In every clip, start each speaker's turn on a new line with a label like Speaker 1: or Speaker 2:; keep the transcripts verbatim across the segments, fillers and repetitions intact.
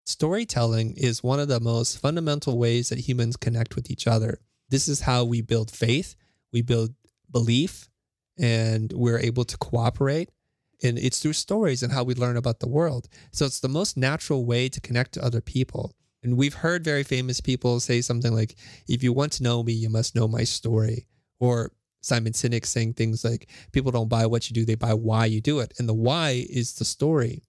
Speaker 1: Storytelling is one of the most fundamental ways that humans connect with each other. This is how we build faith, we build belief, and we're able to cooperate. And it's through stories and how we learn about the world. So it's the most natural way to connect to other people. And we've heard very famous people say something like, if you want to know me, you must know my story. Or Simon Sinek saying things like, people don't buy what you do, they buy why you do it. And the why is the story.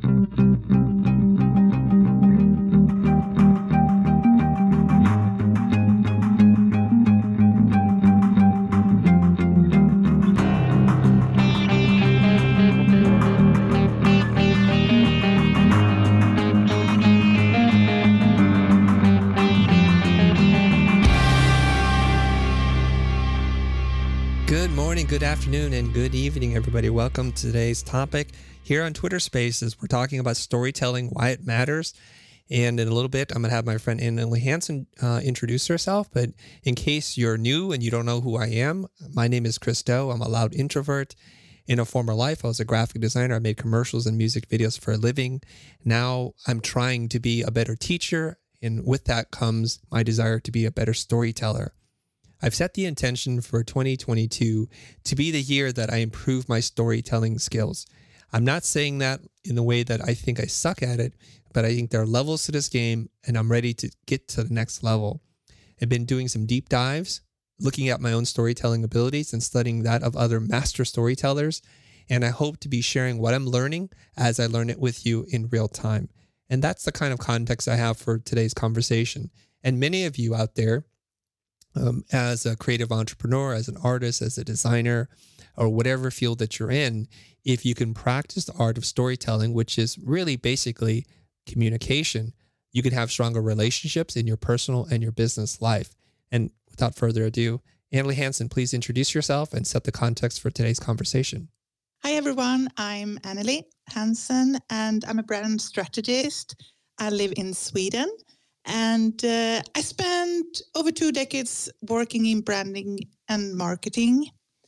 Speaker 1: Good afternoon and good evening, everybody. Welcome to today's topic here on Twitter Spaces. We're talking about storytelling, why it matters. And in a little bit, I'm going to have my friend Anneli Hansen uh, introduce herself. But in case you're new and you don't know who I am, my name is Chris Do. I'm a loud introvert. In a former life, I was a graphic designer. I made commercials and music videos for a living. Now I'm trying to be a better teacher. And with that comes my desire to be a better storyteller. I've set the intention for twenty twenty-two to be the year that I improve my storytelling skills. I'm not saying that in the way that I think I suck at it, but I think there are levels to this game and I'm ready to get to the next level. I've been doing some deep dives, looking at my own storytelling abilities and studying that of other master storytellers. And I hope to be sharing what I'm learning as I learn it with you in real time. And that's the kind of context I have for today's conversation. And many of you out there, Um, as a creative entrepreneur, as an artist, as a designer, or whatever field that you're in, if you can practice the art of storytelling, which is really basically communication, you can have stronger relationships in your personal and your business life. And without further ado, Anneli Hansen, please introduce yourself and set the context for today's conversation.
Speaker 2: Hi, everyone. I'm Anneli Hansen, and I'm a brand strategist. I live in Sweden. And uh, I spent over two decades working in branding and marketing.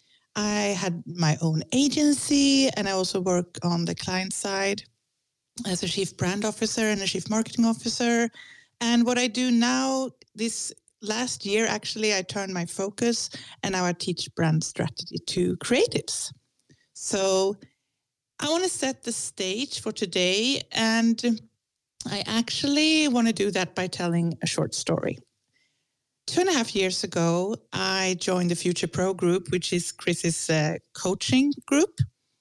Speaker 2: I had my own agency, and I also work on the client side as a chief brand officer and a chief marketing officer. And what I do now, this last year, actually, I turned my focus, and now I teach brand strategy to creatives. So I want to set the stage for today, and I actually want to do that by telling a short story. Two and a half years ago, I joined the Future Pro group, which is Chris's uh, coaching group.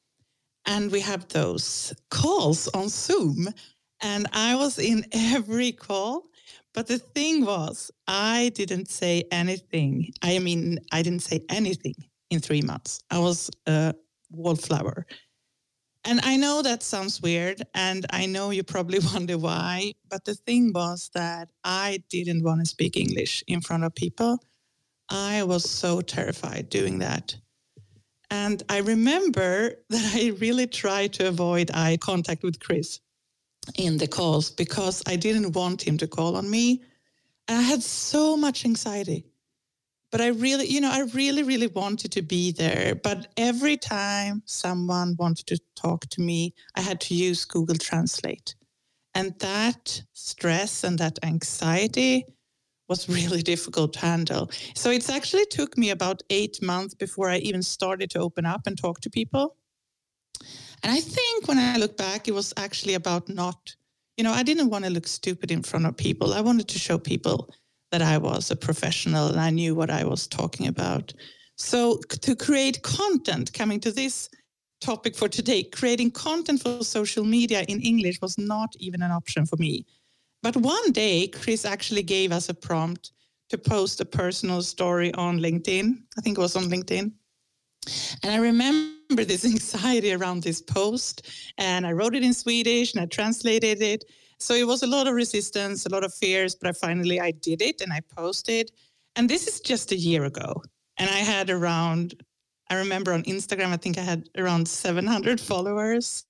Speaker 2: And we have those calls on Zoom. And I was in every call. But the thing was, I didn't say anything. I mean, I didn't say anything in three months. I was a wallflower. And I know that sounds weird, and I know you probably wonder why, but the thing was that I didn't want to speak English in front of people. I was so terrified doing that. And I remember that I really tried to avoid eye contact with Chris in the calls because I didn't want him to call on me. And I had so much anxiety. But I really, you know, I really, really wanted to be there. But every time someone wanted to talk to me, I had to use Google Translate. And that stress and that anxiety was really difficult to handle. So it's actually took me about eight months before I even started to open up and talk to people. And I think when I look back, it was actually about not, you know, I didn't want to look stupid in front of people. I wanted to show people that I was a professional and I knew what I was talking about. So to create content, coming to this topic for today, creating content for social media in English was not even an option for me. But one day, Chris actually gave us a prompt to post a personal story on LinkedIn. I think it was on LinkedIn. And I remember this anxiety around this post, and I wrote it in Swedish and I translated it. So it was a lot of resistance, a lot of fears, but I finally, I did it and I posted. And this is just a year ago. And I had around, I remember on Instagram, I think I had around seven hundred followers.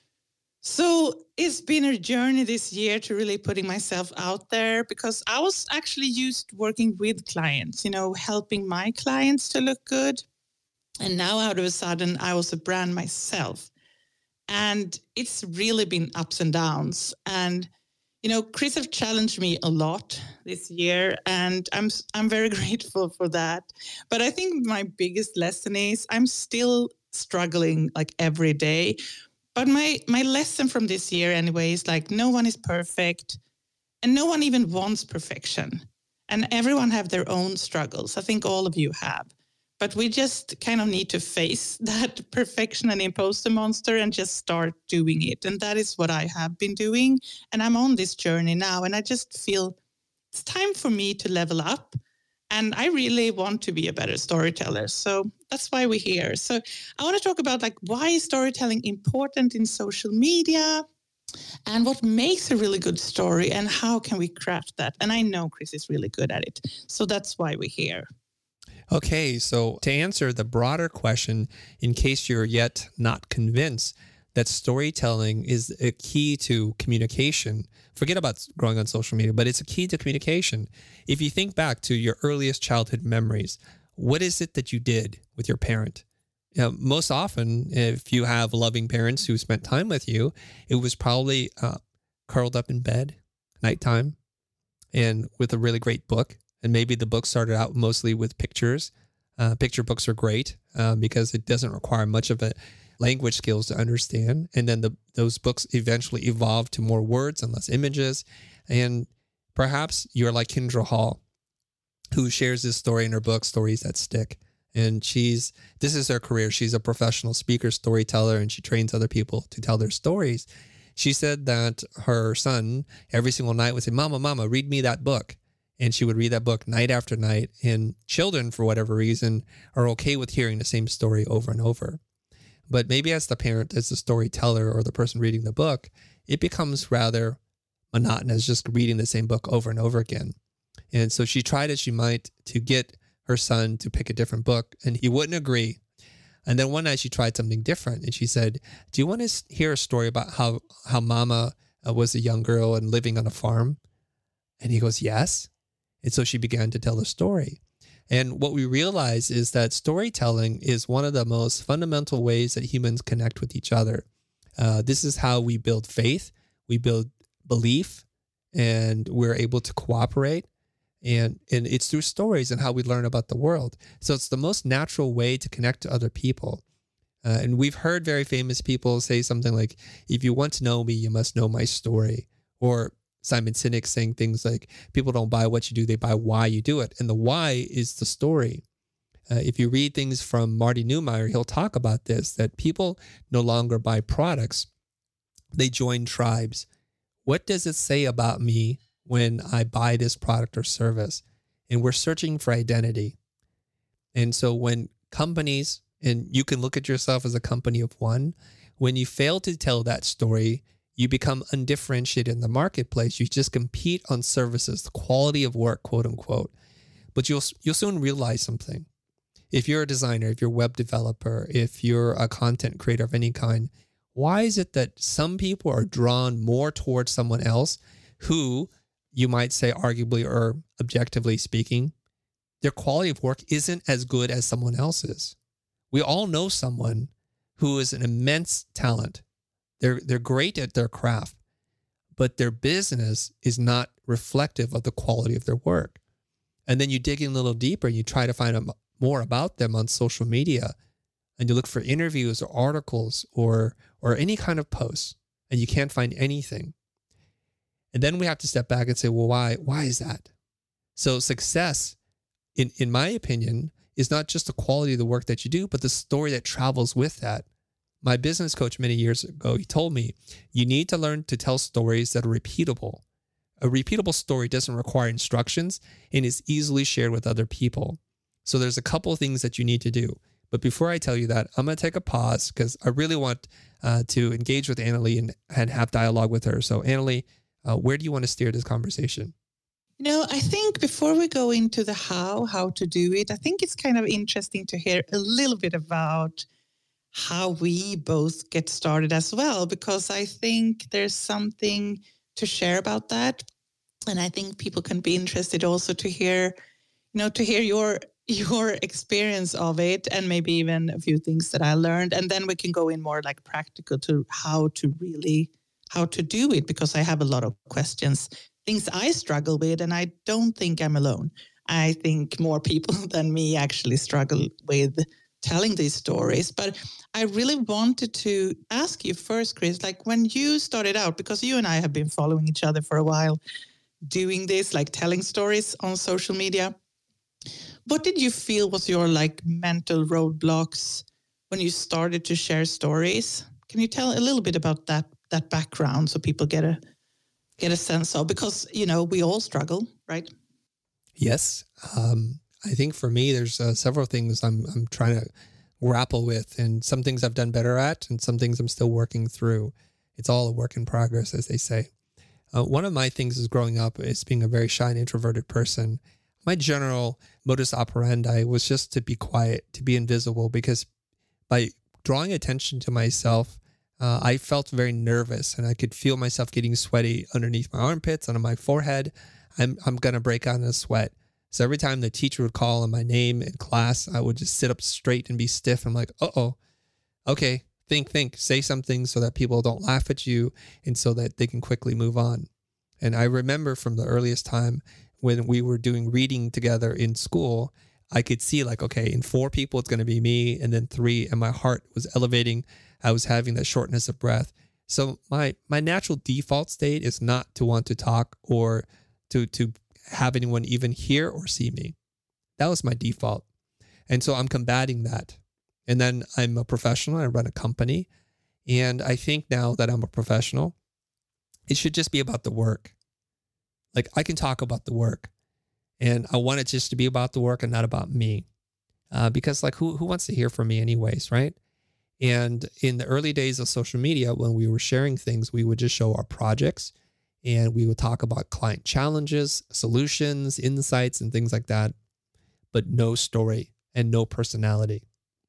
Speaker 2: So it's been a journey this year to really putting myself out there because I was actually used working with clients, you know, helping my clients to look good. And now out of a sudden, I was a brand myself. And it's really been ups and downs. And, You know, Chris have challenged me a lot this year, and I'm I'm very grateful for that. But I think my biggest lesson is I'm still struggling like every day. But my my lesson from this year anyway is like no one is perfect, and no one even wants perfection. And everyone have their own struggles. I think all of you have. But we just kind of need to face that perfection and imposter monster and just start doing it. And that is what I have been doing. And I'm on this journey now. And I just feel it's time for me to level up. And I really want to be a better storyteller. So that's why we're here. So I want to talk about like why is storytelling important in social media? And what makes a really good story and how can we craft that? And I know Chris is really good at it. So that's why we're here.
Speaker 1: Okay, so to answer the broader question, in case you're yet not convinced that storytelling is a key to communication, forget about growing on social media, but it's a key to communication. If you think back to your earliest childhood memories, what is it that you did with your parent? You know, most often, if you have loving parents who spent time with you, it was probably uh, curled up in bed, nighttime, and with a really great book. And maybe the book started out mostly with pictures. Uh, picture books are great uh, because it doesn't require much of a language skills to understand. And then the, those books eventually evolved to more words and less images. And perhaps you're like Kendra Hall, who shares this story in her book, Stories That Stick. And she's, this is her career. She's a professional speaker, storyteller, and she trains other people to tell their stories. She said that her son every single night would say, Mama, Mama, read me that book. And she would read that book night after night. And children, for whatever reason, are okay with hearing the same story over and over. But maybe as the parent, as the storyteller or the person reading the book, it becomes rather monotonous just reading the same book over and over again. And so she tried as she might to get her son to pick a different book, and he wouldn't agree. And then one night she tried something different, and she said, do you want to hear a story about how, how Mama uh, was a young girl and living on a farm? And he goes, yes. And so she began to tell the story. And what we realize is that storytelling is one of the most fundamental ways that humans connect with each other. Uh, this is how we build faith, we build belief, and we're able to cooperate. And, and it's through stories and how we learn about the world. So it's the most natural way to connect to other people. Uh, and we've heard very famous people say something like, if you want to know me, you must know my story. Or Simon Sinek saying things like, people don't buy what you do, they buy why you do it. And the why is the story. Uh, if you read things from Marty Neumeier, he'll talk about this, that people no longer buy products, they join tribes. What does it say about me when I buy this product or service? And we're searching for identity. And so when companies, and you can look at yourself as a company of one, when you fail to tell that story, you become undifferentiated in the marketplace. You just compete on services, the quality of work, quote unquote. But you'll you'll soon realize something. If you're a designer, if you're a web developer, if you're a content creator of any kind, why is it that some people are drawn more towards someone else who, you might say arguably or objectively speaking, their quality of work isn't as good as someone else's? We all know someone who is an immense talent. They're, they're great at their craft, but their business is not reflective of the quality of their work. And then you dig in a little deeper and you try to find out more about them on social media, and you look for interviews or articles or or any kind of posts, and you can't find anything. And then we have to step back and say, well, why why is that? So success, in, in my opinion, is not just the quality of the work that you do, but the story that travels with that. My business coach many years ago, he told me, you need to learn to tell stories that are repeatable. A repeatable story doesn't require instructions and is easily shared with other people. So there's a couple of things that you need to do. But before I tell you that, I'm going to take a pause because I really want uh, to engage with Annalie and, and have dialogue with her. So Annalie, uh, where do you want to steer this conversation?
Speaker 2: You know, I think before we go into the how, how to do it, I think it's kind of interesting to hear a little bit about how we both get started as well, because I think there's something to share about that. And I think people can be interested also to hear, you know, to hear your your experience of it and maybe even a few things that I learned. And then we can go in more like practical to how to really, how to do it because I have a lot of questions, things I struggle with, and I don't think I'm alone. I think more people than me actually struggle with telling these stories. But I really wanted to ask you first, Chris, like when you started out, because you and I have been following each other for a while, doing this, like telling stories on social media, what did you feel was your like mental roadblocks when you started to share stories? Can you tell a little bit about that that background so people get a get a sense of, because, you know, we all struggle, right?
Speaker 1: Yes. Um, I think for me, there's uh, several things I'm I'm trying to grapple with, and some things I've done better at, and some things I'm still working through. It's all a work in progress, as they say. Uh, one of my things is growing up is being a very shy and introverted person. My general modus operandi was just to be quiet, to be invisible, because by drawing attention to myself, uh, I felt very nervous, and I could feel myself getting sweaty underneath my armpits, under my forehead. I'm I'm gonna break out in a sweat. So every time the teacher would call on my name in class, I would just sit up straight and be stiff. I'm like, uh-oh, okay, think, think, say something so that people don't laugh at you and so that they can quickly move on. And I remember from the earliest time when we were doing reading together in school, I could see like, okay, in four people, it's going to be me, and then three, and my heart was elevating. I was having that shortness of breath. So my my natural default state is not to want to talk or to to have anyone even hear or see me. That was my default. And so I'm combating that. And then I'm a professional. I run a company. And I think now that I'm a professional, it should just be about the work. Like I can talk about the work. And I want it just to be about the work and not about me. Uh, because like who, who wants to hear from me anyways, right? And in the early days of social media, when we were sharing things, we would just show our projects. And we would talk about client challenges, solutions, insights, and things like that, but no story and no personality.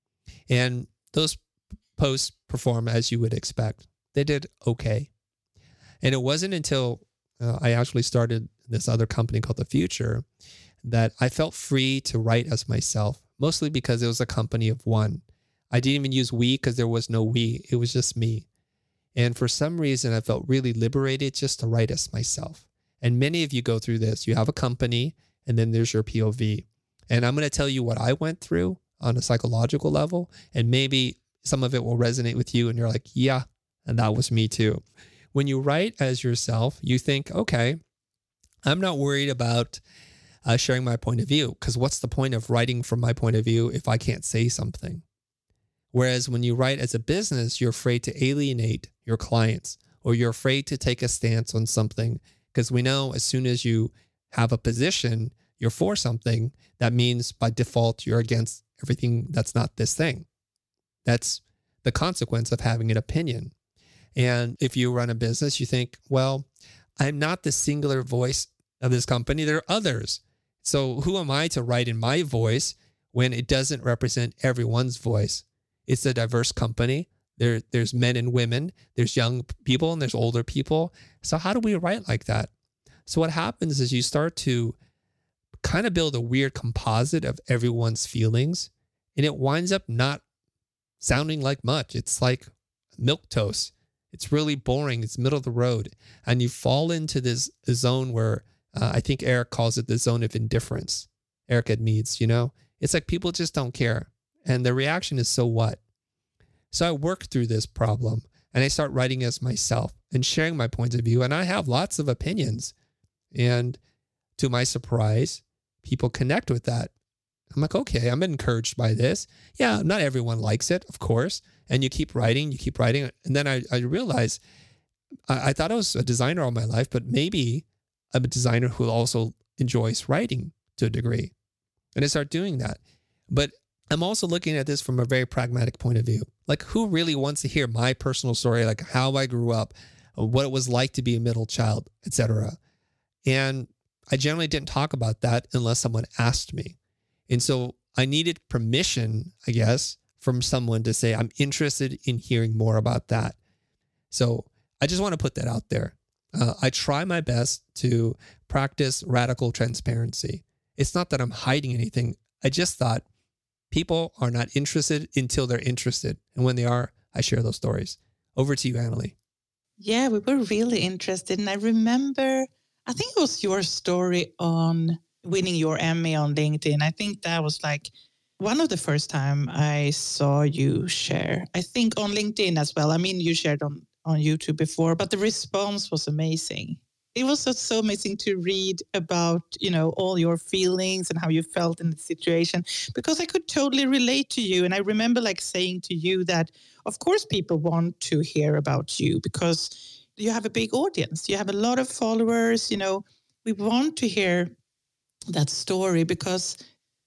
Speaker 1: And those posts perform as you would expect. They did okay. And it wasn't until uh, I actually started this other company called The Futur that I felt free to write as myself, mostly because it was a company of one. I didn't even use we because there was no we. It was just me. And for some reason, I felt really liberated just to write as myself. And many of you go through this. You have a company, and then there's your P O V. And I'm going to tell you what I went through on a psychological level, and maybe some of it will resonate with you, and you're like, yeah, and that was me too. When you write as yourself, you think, okay, I'm not worried about uh, sharing my point of view, because what's the point of writing from my point of view if I can't say something? Whereas when you write as a business, you're afraid to alienate your clients, or you're afraid to take a stance on something, because we know as soon as you have a position, you're for something, that means by default, you're against everything that's not this thing. That's the consequence of having an opinion. And if you run a business, you think, well, I'm not the singular voice of this company. There are others. So who am I to write in my voice when it doesn't represent everyone's voice? It's a diverse company. There, there's men and women, there's young people, and there's older people. So how do we write like that? So what happens is you start to kind of build a weird composite of everyone's feelings, and it winds up not sounding like much. It's like milquetoast. It's really boring. It's middle of the road. And you fall into this zone where uh, I think Eric calls it the zone of indifference. Eric Edmeades, you know, it's like people just don't care. And the reaction is, so what? So I work through this problem, and I start writing as myself and sharing my points of view. And I have lots of opinions. And to my surprise, people connect with that. I'm like, okay, I'm encouraged by this. Yeah, not everyone likes it, of course. And you keep writing, you keep writing. And then I, I realized I, I thought I was a designer all my life, but maybe I'm a designer who also enjoys writing to a degree. And I start doing that. But I'm also looking at this from a very pragmatic point of view. Like, who really wants to hear my personal story, like how I grew up, what it was like to be a middle child, et cetera. And I generally didn't talk about that unless someone asked me. And so I needed permission, I guess, from someone to say, I'm interested in hearing more about that. So I just want to put that out there. Uh, I try my best to practice radical transparency. It's not that I'm hiding anything. I just thought people are not interested until they're interested. And when they are, I share those stories. Over to you, Annalie.
Speaker 2: Yeah, we were really interested. And I remember, I think it was your story on winning your Emmy on LinkedIn. I think that was like one of the first time I saw you share. I think on LinkedIn as well. I mean, you shared on, on YouTube before, but the response was amazing. It was just so amazing to read about, you know, all your feelings and how you felt in the situation, because I could totally relate to you. And I remember like saying to you that, of course, people want to hear about you because you have a big audience. You have a lot of followers. You know, we want to hear that story because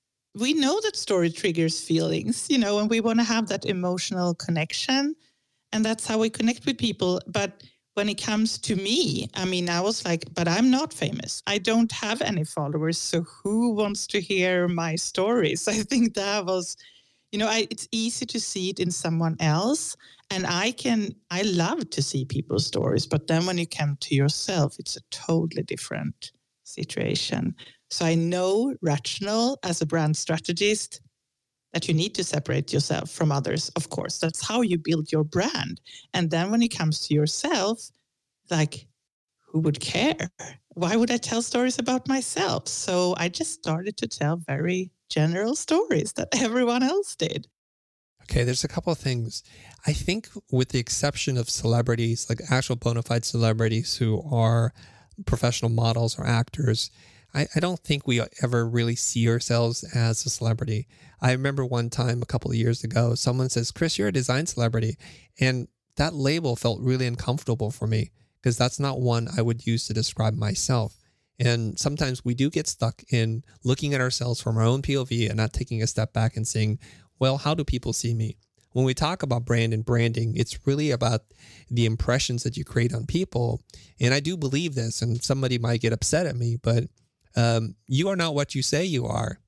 Speaker 2: we know that story triggers feelings, you know, and we want to have that emotional connection. And that's how we connect with people. But when it comes to me, I mean, I was like, but I'm not famous. I don't have any followers. So who wants to hear my stories? I think that was, you know, I, it's easy to see it in someone else. And I can, I love to see people's stories. But then when you come to yourself, it's a totally different situation. So I know rational as a brand strategist that you need to separate yourself from others, of course. That's how you build your brand. And then when it comes to yourself, like, who would care? Why would I tell stories about myself? So I just started to tell very general stories that everyone else did.
Speaker 1: Okay, there's a couple of things. I think with the exception of celebrities, like actual bona fide celebrities who are professional models or actors, I, I don't think we ever really see ourselves as a celebrity. I remember one time a couple of years ago, someone says, Chris, you're a design celebrity. And that label felt really uncomfortable for me because that's not one I would use to describe myself. And sometimes we do get stuck in looking at ourselves from our own P O V and not taking a step back and saying, well, how do people see me? When we talk about brand and branding, it's really about the impressions that you create on people. And I do believe this, and somebody might get upset at me, but um, you are not what you say you are.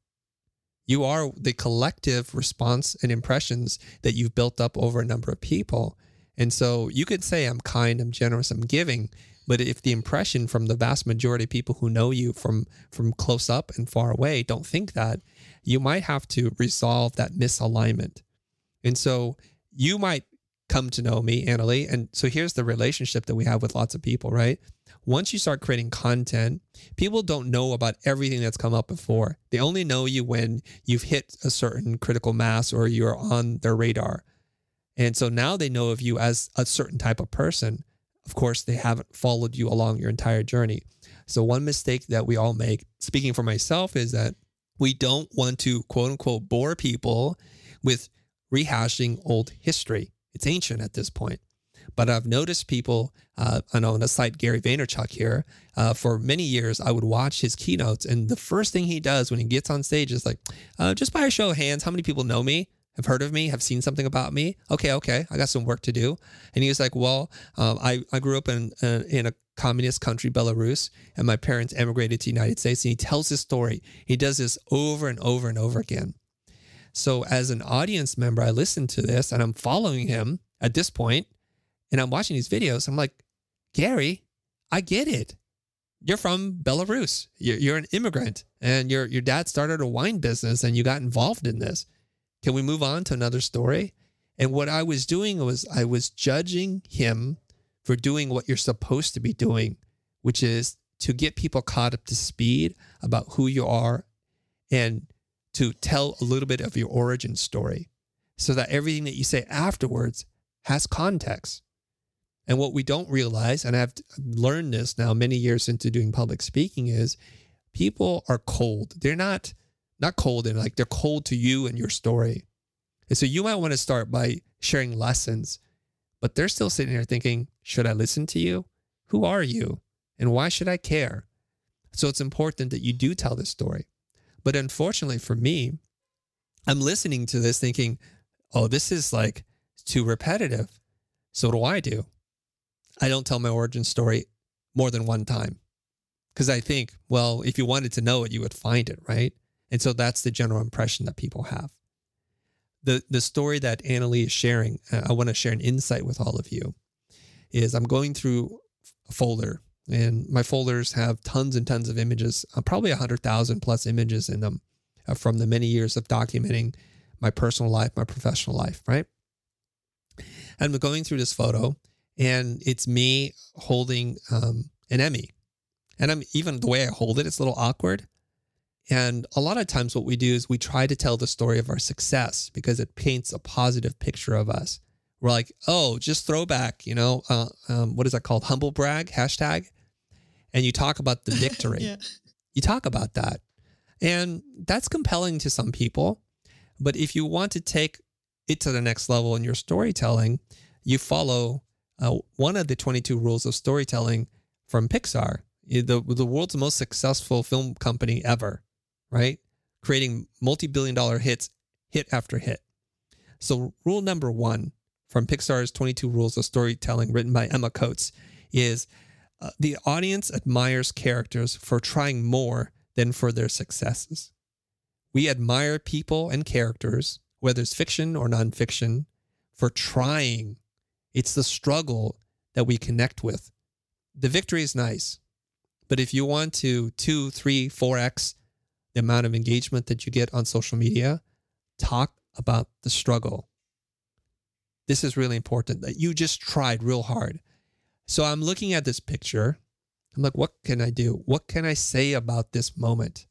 Speaker 1: You are the collective response and impressions that you've built up over a number of people. And so you could say, I'm kind, I'm generous, I'm giving. But if the impression from the vast majority of people who know you from, from close up and far away don't think that, you might have to resolve that misalignment. And so you might come to know me, Annalie. And so here's the relationship that we have with lots of people, right? Once you start creating content, people don't know about everything that's come up before. They only know you when you've hit a certain critical mass or you're on their radar. And so now they know of you as a certain type of person. Of course, they haven't followed you along your entire journey. So one mistake that we all make, speaking for myself, is that we don't want to, quote unquote, bore people with rehashing old history. It's ancient at this point. But I've noticed people, uh, I know on the site Gary Vaynerchuk here, uh, for many years, I would watch his keynotes. And the first thing he does when he gets on stage is like, uh, just by a show of hands, how many people know me, have heard of me, have seen something about me? Okay, okay, I got some work to do. And he was like, well, um, I, I grew up in, uh, in a communist country, Belarus, and my parents emigrated to the United States. And he tells his story. He does this over and over and over again. So as an audience member, I listen to this and I'm following him at this point, and I'm watching these videos. I'm like, Gary, I get it. You're from Belarus. You're, you're an immigrant, and your your dad started a wine business, and you got involved in this. Can we move on to another story? And what I was doing was I was judging him for doing what you're supposed to be doing, which is to get people caught up to speed about who you are and to tell a little bit of your origin story so that everything that you say afterwards has context. And what we don't realize, and I've learned this now many years into doing public speaking, is people are cold. They're not, not cold and like they're cold to you and your story. And so you might want to start by sharing lessons, but they're still sitting there thinking, should I listen to you? Who are you? And why should I care? So it's important that you do tell this story. But unfortunately for me, I'm listening to this thinking, oh, this is like too repetitive. So what do I do? I don't tell my origin story more than one time because I think, well, if you wanted to know it, you would find it, right? And so that's the general impression that people have. The the story that Annalie is sharing, I want to share an insight with all of you, is I'm going through a folder, and my folders have tons and tons of images, uh, probably one hundred thousand plus images in them uh, from the many years of documenting my personal life, my professional life, right? And I'm going through this photo, And it's me holding um, an Emmy. And I'm even the way I hold it, it's a little awkward. And a lot of times what we do is we try to tell the story of our success because it paints a positive picture of us. We're like, oh, just throwback, you know, uh, um, what is that called? Humble brag, hashtag. And you talk about the victory. yeah. You talk about that. And that's compelling to some people. But if you want to take it to the next level in your storytelling, you follow uh, one of the twenty-two rules of storytelling from Pixar, the, the world's most successful film company ever, right? Creating multi-billion dollar hits, hit after hit. So rule number one from Pixar's twenty-two rules of storytelling written by Emma Coates is uh, the audience admires characters for trying more than for their successes. We admire people and characters, whether it's fiction or nonfiction, for trying. It's the struggle that we connect with. The victory is nice, but if you want to two, three, four X the amount of engagement that you get on social media, talk about the struggle. This is really important, that you just tried real hard. So I'm looking at this picture. I'm like, what can I do? What can I say about this moment?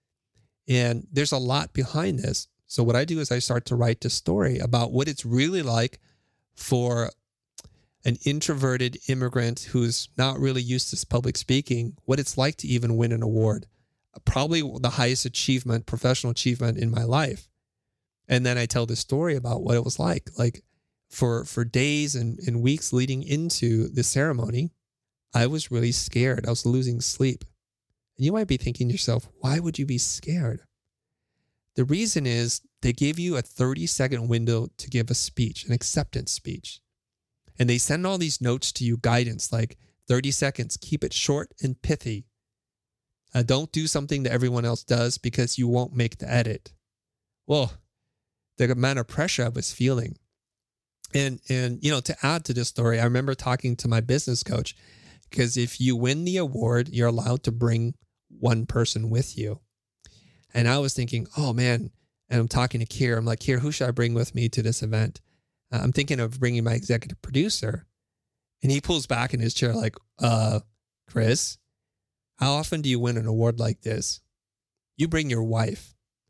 Speaker 1: And there's a lot behind this. So what I do is I start to write the story about what it's really like for an introverted immigrant who's not really used to public speaking, what it's like to even win an award. Probably the highest achievement, professional achievement in my life. And then I tell the story about what it was like. Like for, for days and, and weeks leading into the ceremony, I was really scared. I was losing sleep. And you might be thinking to yourself, why would you be scared? The reason is they give you a thirty second window to give a speech, an acceptance speech. And they send all these notes to you, guidance, like thirty seconds, keep it short and pithy. Uh, don't do something that everyone else does because you won't make the edit. Well, the amount of pressure I was feeling. And, and you know, to add to this story, I remember talking to my business coach, because if you win the award, you're allowed to bring one person with you. And I was thinking, oh man, and I'm talking to Keir. I'm like, Keir, who should I bring with me to this event? Uh, I'm thinking of bringing my executive producer. And he pulls back in his chair like, uh, Chris, how often do you win an award like this? You bring your wife.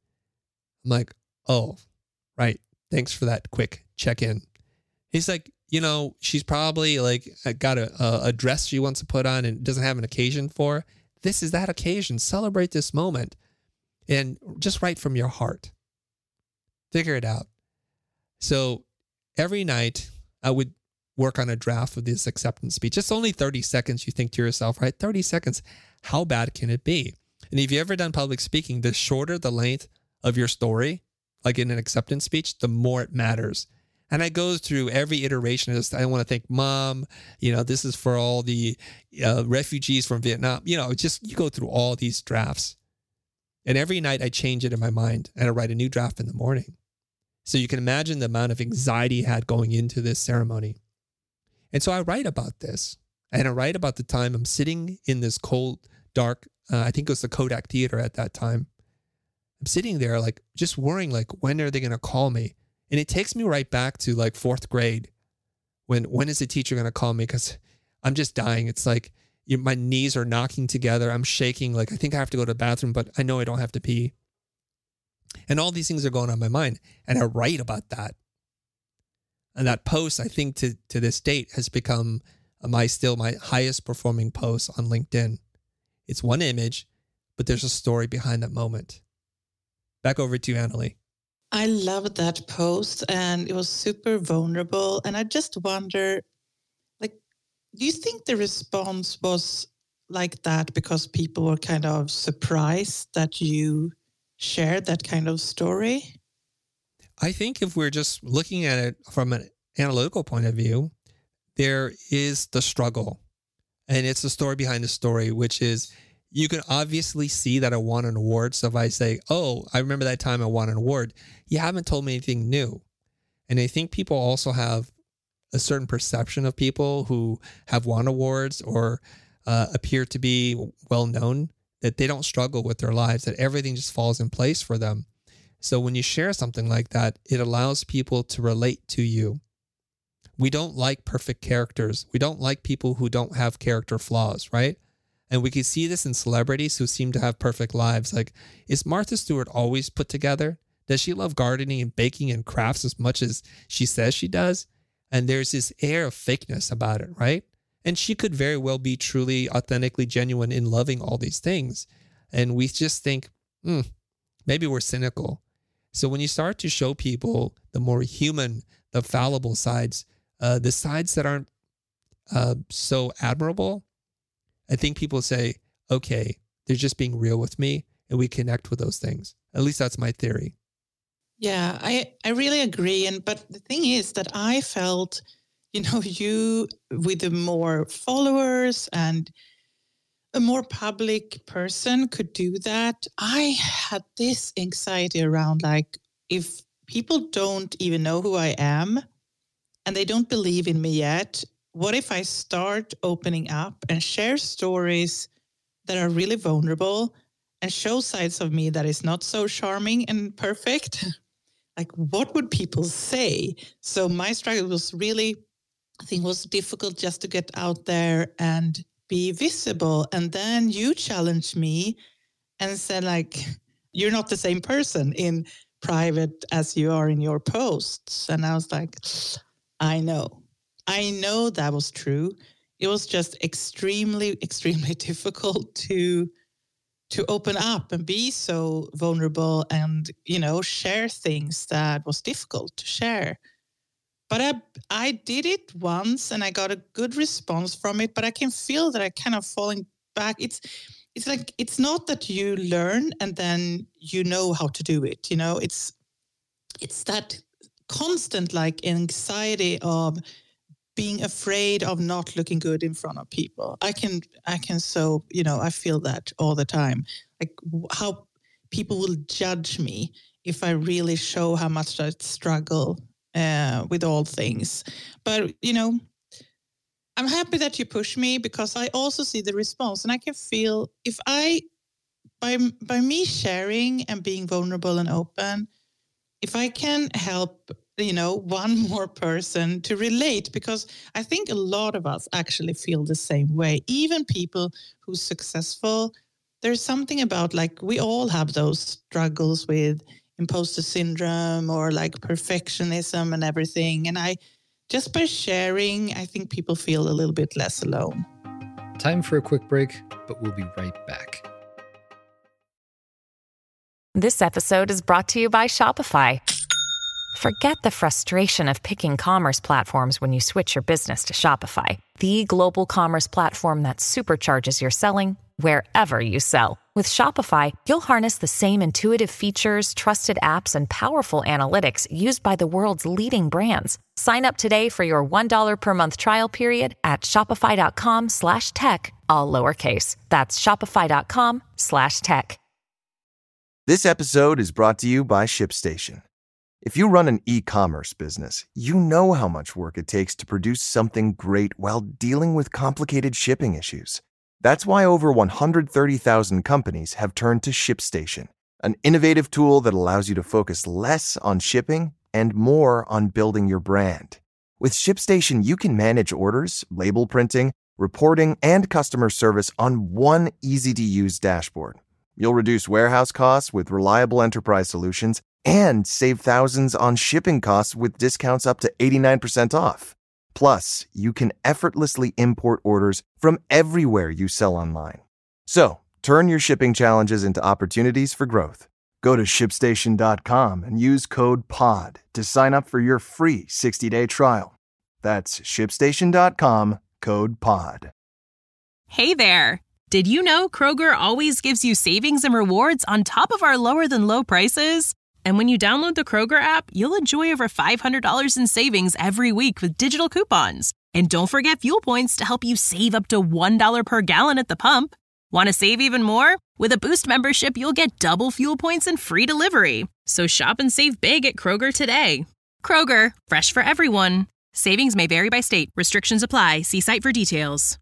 Speaker 1: I'm like, oh, right. Thanks for that quick check-in. He's like, you know, she's probably like got a, a dress she wants to put on and doesn't have an occasion for. This is that occasion. Celebrate this moment and just write from your heart. Figure it out. So every night I would work on a draft of this acceptance speech. It's only thirty seconds. You think to yourself, right? thirty seconds. How bad can it be? And if you've ever done public speaking, the shorter the length of your story, like in an acceptance speech, the more it matters. And I go through every iteration of this. I want to thank mom. You know, this is for all the uh, refugees from Vietnam. You know, just you go through all these drafts. And every night I change it in my mind and I write a new draft in the morning. So you can imagine the amount of anxiety I had going into this ceremony. And so I write about this. And I write about the time I'm sitting in this cold, dark, uh, I think it was the Kodak Theater at that time. I'm sitting there like just worrying, like, when are they going to call me? And it takes me right back to like fourth grade. When when is the teacher going to call me? Because I'm just dying. It's like you, my knees are knocking together. I'm shaking. Like I think I have to go to the bathroom, but I know I don't have to pee. And all these things are going on in my mind. And I write about that. And that post, I think to, to this date, has become my still my highest performing post on LinkedIn. It's one image, but there's a story behind that moment. Back over to you, Annalie.
Speaker 2: I loved that post and it was super vulnerable. And I just wonder, like, do you think the response was like that because people were kind of surprised that you shared that kind of story?
Speaker 1: I think if we're just looking at it from an analytical point of view, there is the struggle. And it's the story behind the story, which is you can obviously see that I won an award. So if I say, oh, I remember that time I won an award, you haven't told me anything new. And I think people also have a certain perception of people who have won awards or uh, appear to be well known, that they don't struggle with their lives, that everything just falls in place for them. So when you share something like that, it allows people to relate to you. we don't like perfect characters. We don't like people who don't have character flaws, right? And we can see this in celebrities who seem to have perfect lives. Like, is Martha Stewart always put together? Does she love gardening and baking and crafts as much as she says she does? And there's this air of fakeness about it, right? And she could very well be truly, authentically genuine in loving all these things. And we just think, hmm, maybe we're cynical. So when you start to show people the more human, the fallible sides, uh, the sides that aren't uh, so admirable, I think people say, okay, they're just being real with me, and we connect with those things. At least that's my theory.
Speaker 2: Yeah, I, I really agree. And but the thing is that I felt, you know, you with the more followers and a more public person could do that. I had this anxiety around, like, if people don't even know who I am and they don't believe in me yet, what if I start opening up and share stories that are really vulnerable and show sides of me that is not so charming and perfect? Like, what would people say? So my struggle was really, I think it was difficult just to get out there and be visible. And then you challenged me and said, like, you're not the same person in private as you are in your posts. And I was like, I know. I know that was true. It was just extremely, extremely difficult to to open up and be so vulnerable and, you know, share things that was difficult to share. But I I did it once and I got a good response from it, but I can feel that I kind of falling back. It's it's like, it's not that you learn and then you know how to do it, you know, it's it's that constant like anxiety of being afraid of not looking good in front of people. I can, I can so, you know, I feel that all the time. Like how people will judge me if I really show how much I struggle uh, with all things. But, you know, I'm happy that you push me because I also see the response and I can feel if I, by, by me sharing and being vulnerable and open, if I can help, you know, one more person to relate, because I think a lot of us actually feel the same way. Even people who's successful, there's something about, like, we all have those struggles with imposter syndrome or like perfectionism and everything. And I, just by sharing, I think people feel a little bit less alone.
Speaker 3: Time for a quick break, but we'll be right back.
Speaker 4: This episode is brought to you by Shopify. Forget the frustration of picking commerce platforms when you switch your business to Shopify, the global commerce platform that supercharges your selling wherever you sell. With Shopify, you'll harness the same intuitive features, trusted apps, and powerful analytics used by the world's leading brands. Sign up today for your one dollar per month trial period at shopify.com slash tech, all lowercase. That's shopify.com slash tech.
Speaker 5: This episode is brought to you by ShipStation. If you run an e-commerce business, you know how much work it takes to produce something great while dealing with complicated shipping issues. That's why over one hundred thirty thousand companies have turned to ShipStation, an innovative tool that allows you to focus less on shipping and more on building your brand. With ShipStation, you can manage orders, label printing, reporting, and customer service on one easy-to-use dashboard. You'll reduce warehouse costs with reliable enterprise solutions and save thousands on shipping costs with discounts up to eighty-nine percent off. Plus, you can effortlessly import orders from everywhere you sell online. So, turn your shipping challenges into opportunities for growth. Go to ship station dot com and use code POD to sign up for your free sixty-day trial. That's ship station dot com, code POD.
Speaker 6: Hey there! Did you know Kroger always gives you savings and rewards on top of our lower-than-low prices? And when you download the Kroger app, you'll enjoy over five hundred dollars in savings every week with digital coupons. And don't forget fuel points to help you save up to one dollar per gallon at the pump. Want to save even more? With a Boost membership, you'll get double fuel points and free delivery. So shop and save big at Kroger today. Kroger, fresh for everyone. Savings may vary by state. Restrictions apply. See site for details.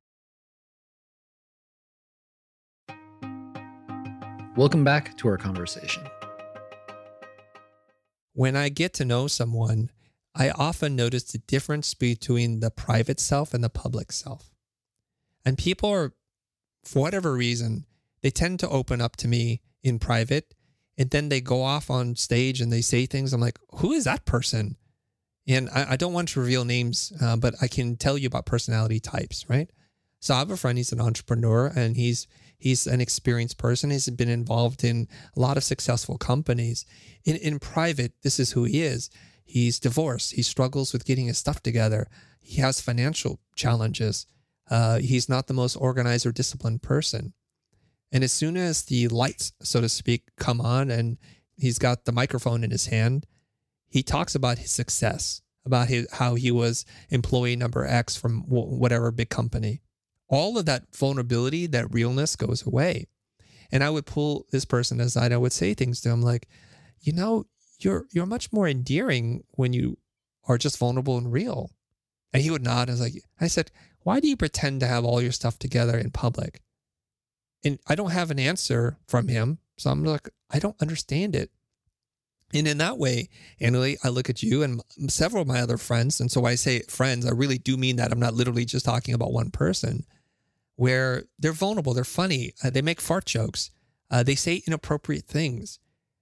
Speaker 3: Welcome back to our conversation.
Speaker 1: When I get to know someone, I often notice the difference between the private self and the public self. And people are, for whatever reason, they tend to open up to me in private, and then they go off on stage and they say things. I'm like, who is that person? And I, I don't want to reveal names, uh, but I can tell you about personality types, right? So I have a friend, he's an entrepreneur, and he's he's an experienced person. He's been involved in a lot of successful companies. In, in private, this is who he is. He's divorced. He struggles with getting his stuff together. He has financial challenges. Uh, he's not the most organized or disciplined person. And as soon as the lights, so to speak, come on and he's got the microphone in his hand, he talks about his success, about his, how he was employee number X from w- whatever big company. All of that vulnerability, that realness goes away. And I would pull this person aside. I would say things to him like, you know, you're you're much more endearing when you are just vulnerable and real. And he would nod. I was like, I said, why do you pretend to have all your stuff together in public? And I don't have an answer from him. So I'm like, I don't understand it. And in that way, Annalie, I look at you and several of my other friends. And so when I say friends, I really do mean that. I'm not literally just talking about one person, where they're vulnerable. They're funny. Uh, they make fart jokes. Uh, they say inappropriate things.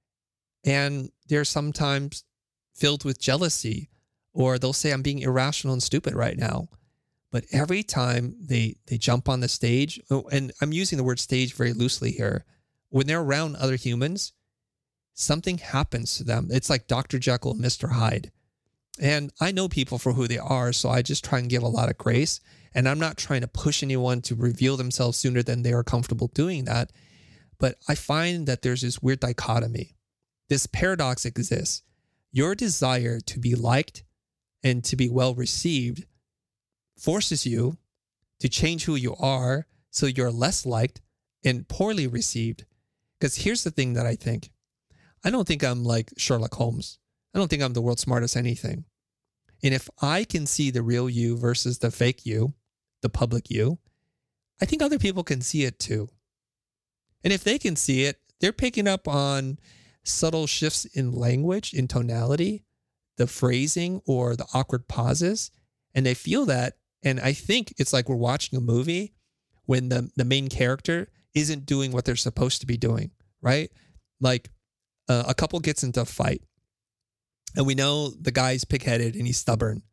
Speaker 1: And they're sometimes filled with jealousy, or they'll say, I'm being irrational and stupid right now. But every time they, they jump on the stage, oh, and I'm using the word stage very loosely here, when they're around other humans, something happens to them. It's like Doctor Jekyll and Mister Hyde. And I know people for who they are, so I just try and give a lot of grace. And I'm not trying to push anyone to reveal themselves sooner than they are comfortable doing that. But I find that there's this weird dichotomy. This paradox exists. Your desire to be liked and to be well received forces you to change who you are so you're less liked and poorly received. Because here's the thing that I think. I don't think I'm like Sherlock Holmes. I don't think I'm the world's smartest anything. And if I can see the real you versus the fake you, the public you, I think other people can see it too. And if they can see it, they're picking up on subtle shifts in language, in tonality, the phrasing, or the awkward pauses. And they feel that. And I think it's like we're watching a movie when the, the main character isn't doing what they're supposed to be doing, right? Like uh, a couple gets into a fight and we know the guy's pig-headed and he's stubborn.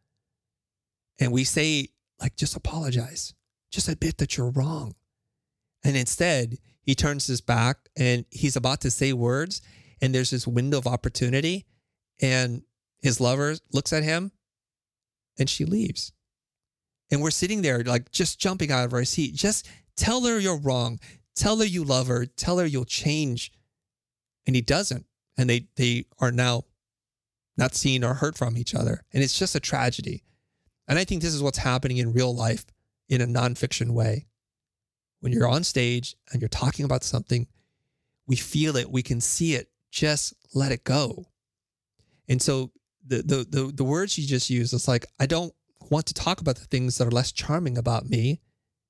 Speaker 1: And we say, like, just apologize. Just admit that you're wrong. And instead, he turns his back and he's about to say words. And there's this window of opportunity. And his lover looks at him and she leaves. And we're sitting there like just jumping out of our seat. Just tell her you're wrong. Tell her you love her. Tell her you'll change. And he doesn't. And they, they are now not seen or heard from each other. And it's just a tragedy. And I think this is what's happening in real life in a nonfiction way. When you're on stage and you're talking about something, we feel it, we can see it, just let it go. And so the the the, the words you just used, it's like, I don't want to talk about the things that are less charming about me.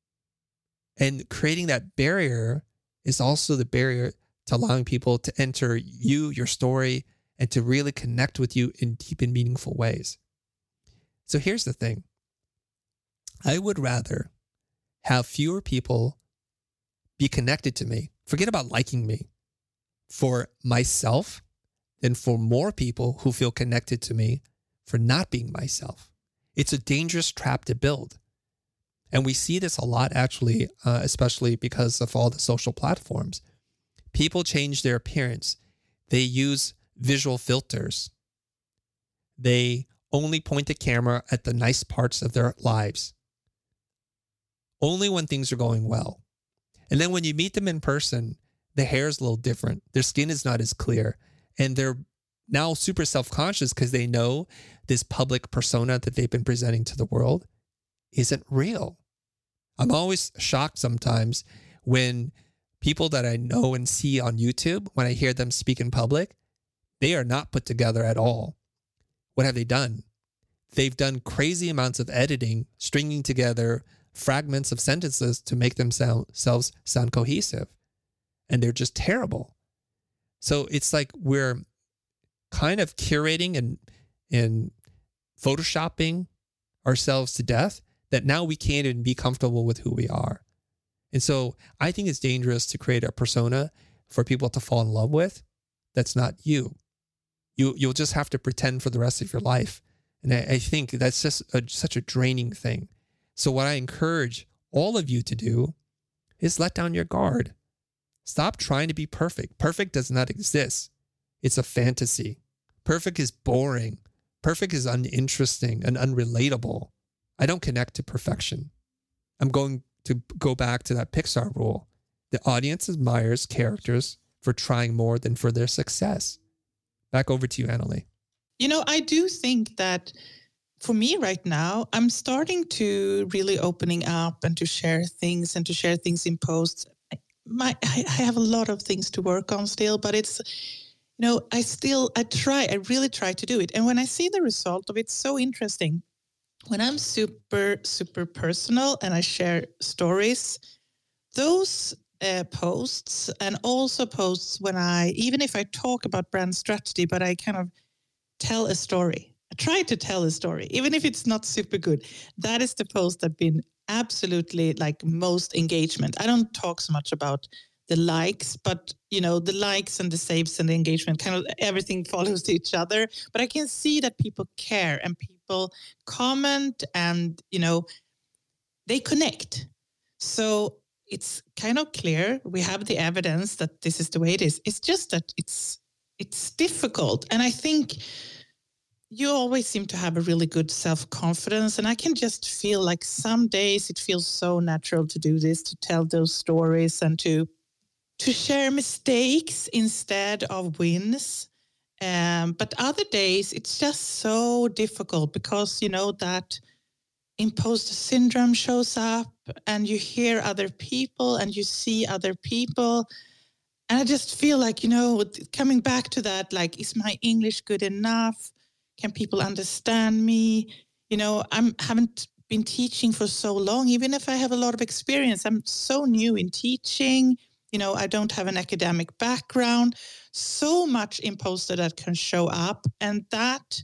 Speaker 1: And creating that barrier is also the barrier to allowing people to enter you, your story, and to really connect with you in deep and meaningful ways. So here's the thing. I would rather have fewer people be connected to me, forget about liking me, for myself than for more people who feel connected to me for not being myself. It's a dangerous trap to build. And we see this a lot, actually, uh, especially because of all the social platforms. People change their appearance. They use visual filters. They only point the camera at the nice parts of their lives. Only when things are going well. And then when you meet them in person, the hair is a little different. Their skin is not as clear. And they're now super self-conscious because they know this public persona that they've been presenting to the world isn't real. I'm always shocked sometimes when people that I know and see on YouTube, when I hear them speak in public, they are not put together at all. What have they done? They've done crazy amounts of editing, stringing together fragments of sentences to make themselves sound cohesive. And they're just terrible. So it's like we're kind of curating and and photoshopping ourselves to death that now we can't even be comfortable with who we are. And so I think it's dangerous to create a persona for people to fall in love with that's not you. You, you'll just have to pretend for the rest of your life. And I, I think that's just a, such a draining thing. So what I encourage all of you to do is let down your guard. Stop trying to be perfect. Perfect does not exist. It's a fantasy. Perfect is boring. Perfect is uninteresting and unrelatable. I don't connect to perfection. I'm going to go back to that Pixar rule. The audience admires characters for trying more than for their success. Back over to you, Annalie.
Speaker 2: You know, I do think that for me right now, I'm starting to really opening up and to share things and to share things in posts. My, I, I have a lot of things to work on still, but it's, you know, I still, I try, I really try to do it. And when I see the result of it, it's so interesting. When I'm super, super personal and I share stories, those uh, posts and also posts when I, even if I talk about brand strategy, but I kind of tell a story. I try to tell a story, even if it's not super good. That is the post that been absolutely like most engagement. I don't talk so much about the likes, but you know, the likes and the saves and the engagement, kind of everything follows each other. But I can see that people care and people comment and, you know, they connect. So it's kind of clear. We have the evidence that this is the way it is. It's just that it's it's difficult. And I think you always seem to have a really good self-confidence. And I can just feel like some days it feels so natural to do this, to tell those stories and to to share mistakes instead of wins. Um, but other days it's just so difficult because, you know, that imposter syndrome shows up and you hear other people and you see other people. And I just feel like, you know, coming back to that, like, is my English good enough? Can people understand me? You know, I haven't been teaching for so long, even if I have a lot of experience. I'm so new in teaching. You know, I don't have an academic background. So much imposter that can show up. And that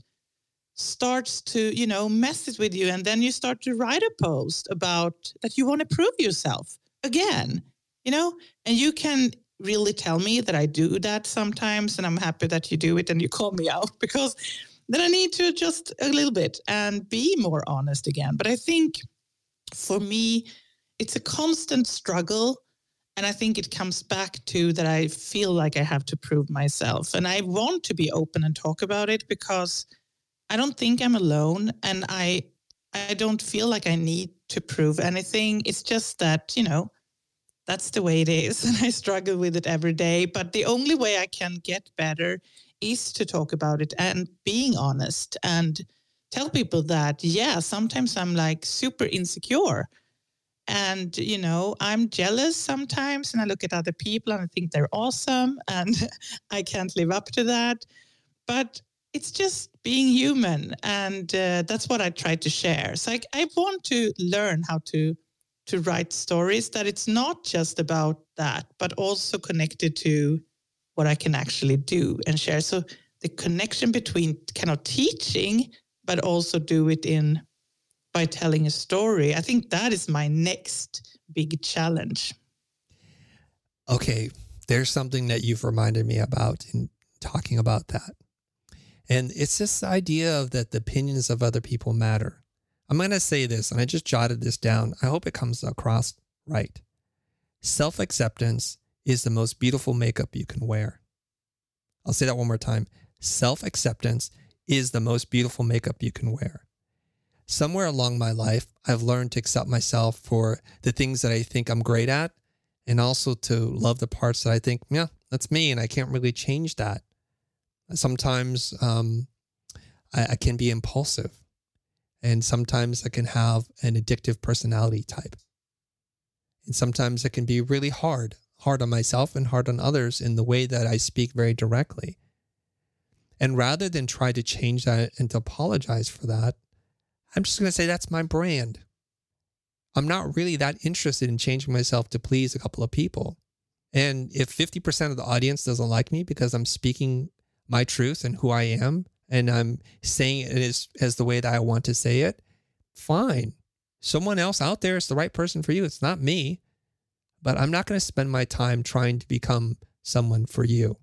Speaker 2: starts to, you know, mess it with you. And then you start to write a post about that you want to prove yourself again, you know, and you can really tell me that I do that sometimes. And I'm happy that you do it and you call me out because then I need to adjust a little bit and be more honest again. But I think for me, it's a constant struggle. And I think it comes back to that I feel like I have to prove myself. And I want to be open and talk about it because I don't think I'm alone. And I I don't feel like I need to prove anything. It's just that, you know, that's the way it is. And I struggle with it every day. But the only way I can get better is to talk about it and being honest and tell people that, yeah, sometimes I'm like super insecure. And, you know, I'm jealous sometimes and I look at other people and I think they're awesome and I can't live up to that. But it's just being human. And uh, that's what I try to share. So I, I want to learn how to to write stories that it's not just about that, but also connected to what I can actually do and share. So the connection between kind of teaching, but also do it in by telling a story. I think that is my next big challenge.
Speaker 1: Okay, there's something that you've reminded me about in talking about that. And it's this idea of that the opinions of other people matter. I'm going to say this, and I just jotted this down. I hope it comes across right. Self-acceptance is the most beautiful makeup you can wear. I'll say that one more time. Self-acceptance is the most beautiful makeup you can wear. Somewhere along my life, I've learned to accept myself for the things that I think I'm great at, and also to love the parts that I think, yeah, that's me, and I can't really change that. Sometimes um, I, I can be impulsive, and sometimes I can have an addictive personality type. And sometimes it can be really hard, hard on myself and hard on others in the way that I speak very directly. And rather than try to change that and to apologize for that, I'm just going to say that's my brand. I'm not really that interested in changing myself to please a couple of people. And if fifty percent of the audience doesn't like me because I'm speaking my truth and who I am and I'm saying it as, as the way that I want to say it, fine. Someone else out there is the right person for you. It's not me, but I'm not going to spend my time trying to become someone for you.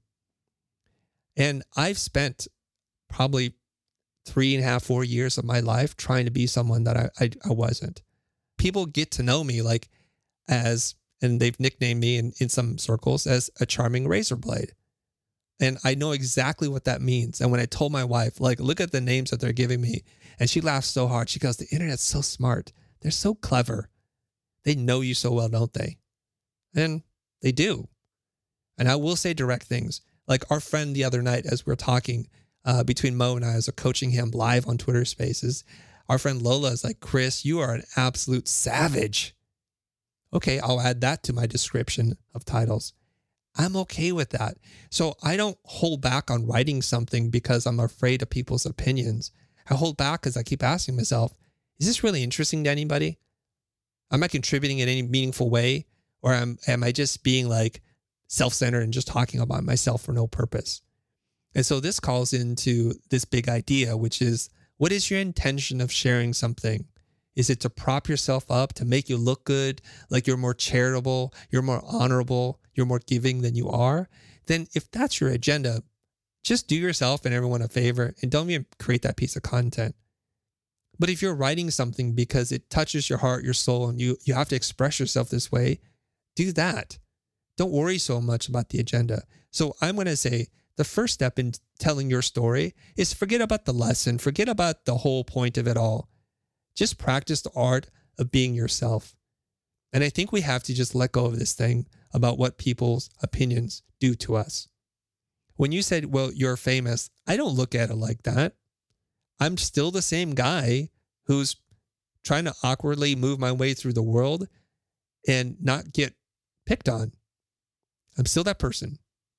Speaker 1: And I've spent probably three and a half, four years of my life trying to be someone that I, I, I wasn't. People get to know me like as, and they've nicknamed me in, in some circles as a charming razor blade. And I know exactly what that means. And when I told my wife, like, look at the names that they're giving me, and she laughed so hard. She goes, the internet's so smart. They're so clever. They know you so well, don't they? And they do. And I will say direct things. Like our friend the other night, as we we're talking uh, between Mo and I, as a coaching him live on Twitter Spaces, our friend Lola is like, Chris, you are an absolute savage. Okay, I'll add that to my description of titles. I'm okay with that. So I don't hold back on writing something because I'm afraid of people's opinions. I hold back because I keep asking myself, is this really interesting to anybody? Am I contributing in any meaningful way? Or am, am I just being like self-centered and just talking about myself for no purpose? And so this calls into this big idea, which is, what is your intention of sharing something? Is it to prop yourself up, to make you look good, like you're more charitable, you're more honorable, you're more giving than you are? Then if that's your agenda, just do yourself and everyone a favor and don't even create that piece of content. But if you're writing something because it touches your heart, your soul, and you, you have to express yourself this way, do that. Don't worry so much about the agenda. So I'm going to say the first step in telling your story is forget about the lesson, forget about the whole point of it all. Just practice the art of being yourself. And I think we have to just let go of this thing about what people's opinions do to us. When you said, well, you're famous, I don't look at it like that. I'm still the same guy who's trying to awkwardly move my way through the world and not get picked on. I'm still that person.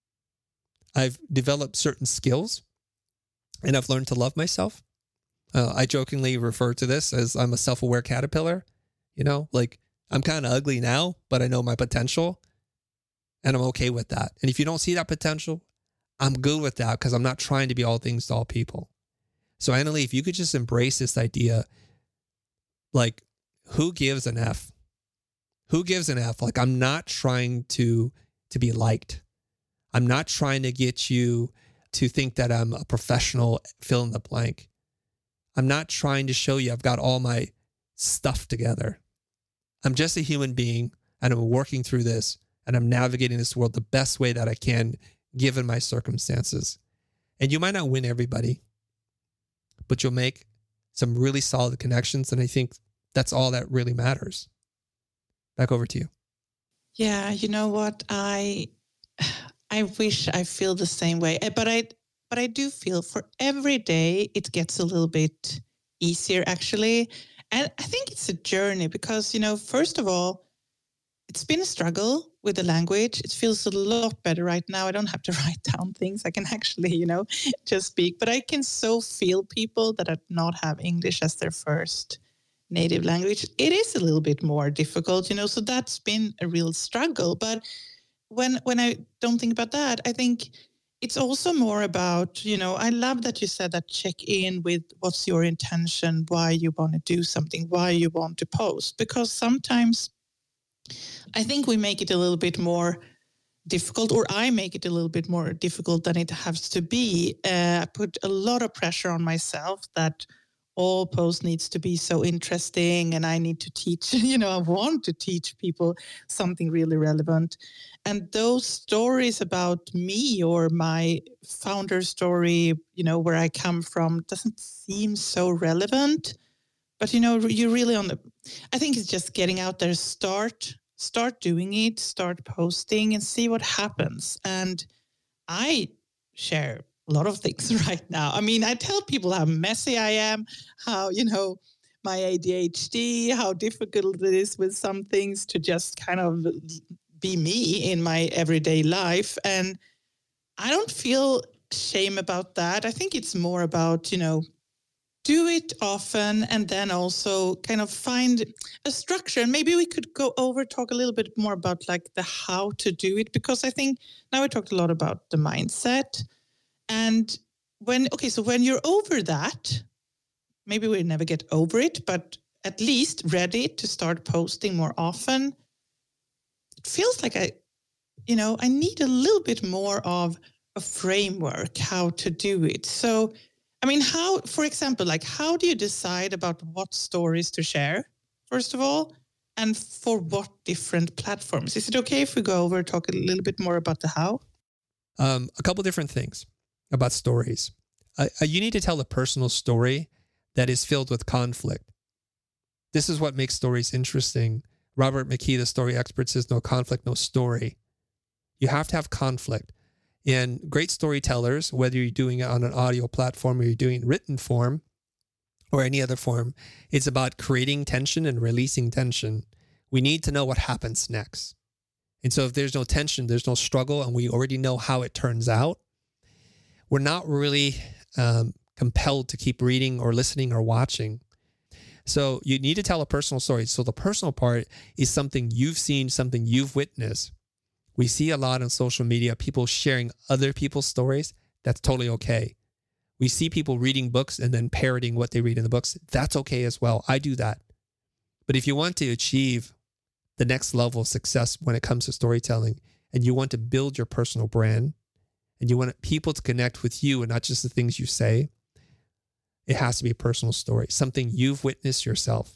Speaker 1: I've developed certain skills and I've learned to love myself. Uh, I jokingly refer to this as I'm a self-aware caterpillar. You know, like I'm kind of ugly now, but I know my potential and I'm okay with that. And if you don't see that potential, I'm good with that because I'm not trying to be all things to all people. So Annalie, if you could just embrace this idea, like who gives an F? Who gives an F? Like I'm not trying to, to be liked. I'm not trying to get you to think that I'm a professional, fill in the blank. I'm not trying to show you I've got all my stuff together. I'm just a human being and I'm working through this and I'm navigating this world the best way that I can given my circumstances. And you might not win everybody, but you'll make some really solid connections. And I think that's all that really matters. Back over to you.
Speaker 2: Yeah, you know what? I I wish I feel the same way. But I But I do feel for every day it gets a little bit easier, actually. And I think it's a journey because, you know, first of all, it's been a struggle with the language. It feels a lot better right now. I don't have to write down things. I can actually, you know, just speak. But I can so feel people that do not have English as their first native language. It is a little bit more difficult, you know, so that's been a real struggle. But when when I don't think about that, I think it's also more about, you know, I love that you said that check in with what's your intention, why you want to do something, why you want to post. Because sometimes I think we make it a little bit more difficult, or I make it a little bit more difficult than it has to be. Uh, I put a lot of pressure on myself that all posts needs to be so interesting and I need to teach, you know, I want to teach people something really relevant. And those stories about me or my founder story, you know, where I come from doesn't seem so relevant. But, you know, you're really on the, I think it's just getting out there, start, start doing it, start posting and see what happens. And I share a lot of things right now. I mean, I tell people how messy I am, how, you know, my A D H D, how difficult it is with some things to just kind of be me in my everyday life. And I don't feel shame about that. I think it's more about, you know, do it often and then also kind of find a structure. And maybe we could go over, talk a little bit more about like the how to do it, because I think now we talked a lot about the mindset. And when, okay, so when you're over that, maybe we never get over it, but at least ready to start posting more often, it feels like I, you know, I need a little bit more of a framework how to do it. So, I mean, how, for example, like how do you decide about what stories to share, first of all, and for what different platforms? Is it okay if we go over, talk a little bit more about the how?
Speaker 1: Um, a couple different things about stories. Uh, you need to tell a personal story that is filled with conflict. This is what makes stories interesting. Robert McKee, the story expert, says no conflict, no story. You have to have conflict. And great storytellers, whether you're doing it on an audio platform or you're doing it in written form or any other form, it's about creating tension and releasing tension. We need to know what happens next. And so if there's no tension, there's no struggle, and we already know how it turns out, we're not really um, compelled to keep reading or listening or watching. So you need to tell a personal story. So the personal part is something you've seen, something you've witnessed. We see a lot on social media, people sharing other people's stories. That's totally okay. We see people reading books and then parroting what they read in the books. That's okay as well. I do that. But if you want to achieve the next level of success when it comes to storytelling, and you want to build your personal brand, and you want people to connect with you and not just the things you say, it has to be a personal story, something you've witnessed yourself.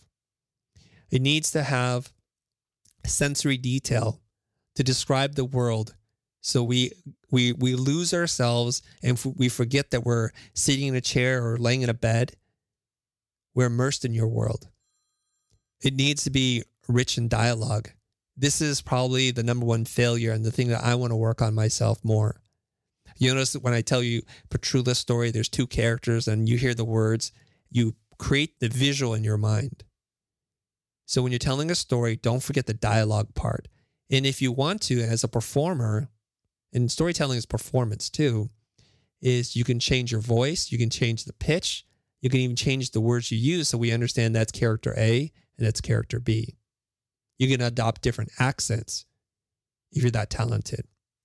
Speaker 1: It needs to have sensory detail to describe the world, so we we we lose ourselves and we forget that we're sitting in a chair or laying in a bed. We're immersed in your world. It needs to be rich in dialogue. This is probably the number one failure and the thing that I want to work on myself more. You notice that when I tell you Petrula's story, there's two characters and you hear the words, you create the visual in your mind. So when you're telling a story, don't forget the dialogue part. And if you want to, as a performer, and storytelling is performance too, is you can change your voice, you can change the pitch, you can even change the words you use so we understand that's character A and that's character B. You can adopt different accents if you're that talented.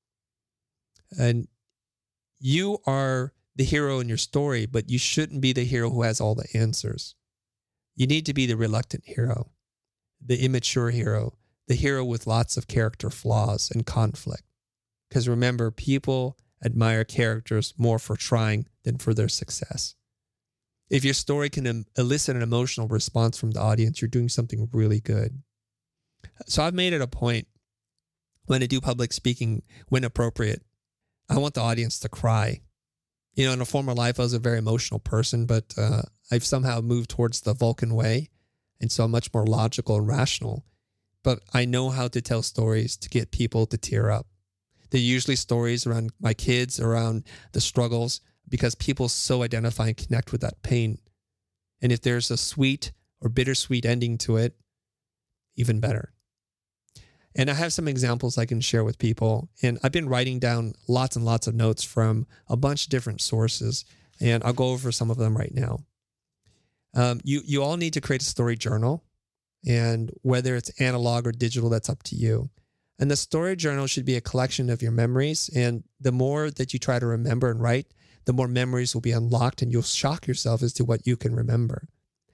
Speaker 1: And you are the hero in your story, but you shouldn't be the hero who has all the answers. You need to be the reluctant hero, the immature hero, the hero with lots of character flaws and conflict. Because remember, people admire characters more for trying than for their success. If your story can elicit an emotional response from the audience, you're doing something really good. So I've made it a point when I do public speaking, when appropriate, I want the audience to cry. You know, in a former life, I was a very emotional person, but uh, I've somehow moved towards the Vulcan way. And so I'm much more logical and rational. But I know how to tell stories to get people to tear up. They're usually stories around my kids, around the struggles, because people so identify and connect with that pain. And if there's a sweet or bittersweet ending to it, even better. And I have some examples I can share with people. And I've been writing down lots and lots of notes from a bunch of different sources. And I'll go over some of them right now. Um, you, you all need to create a story journal. And whether it's analog or digital, that's up to you. And the story journal should be a collection of your memories. And the more that you try to remember and write, the more memories will be unlocked and you'll shock yourself as to what you can remember.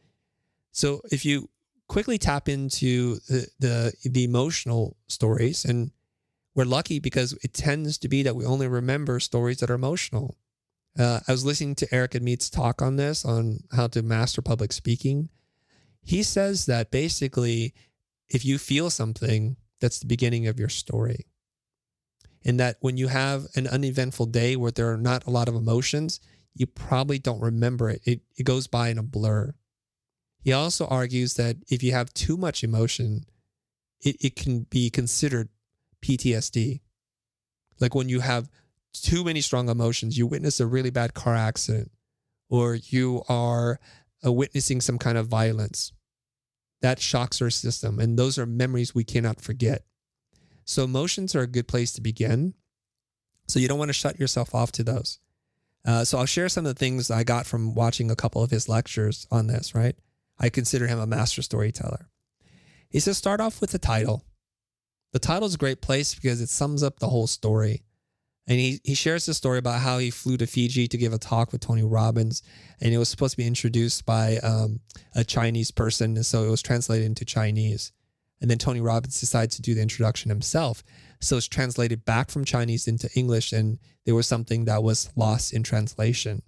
Speaker 1: So if you quickly tap into the, the, the emotional stories, and we're lucky because it tends to be that we only remember stories that are emotional. Uh, I was listening to Eric Admead's talk on this, on how to master public speaking. He says that basically, if you feel something, that's the beginning of your story. And that when you have an uneventful day where there are not a lot of emotions, you probably don't remember it. It, it goes by in a blur. He also argues that if you have too much emotion, it, it can be considered P T S D. Like when you have too many strong emotions, you witness a really bad car accident, or you are uh, witnessing some kind of violence. That shocks our system. And those are memories we cannot forget. So emotions are a good place to begin. So you don't want to shut yourself off to those. Uh, so I'll share some of the things I got from watching a couple of his lectures on this, right? I consider him a master storyteller. He says, start off with the title. The title is a great place because it sums up the whole story. And he, he shares the story about how he flew to Fiji to give a talk with Tony Robbins. And it was supposed to be introduced by um, a Chinese person. And so it was translated into Chinese. And then Tony Robbins decided to do the introduction himself. So it's translated back from Chinese into English. And there was something that was lost in translation.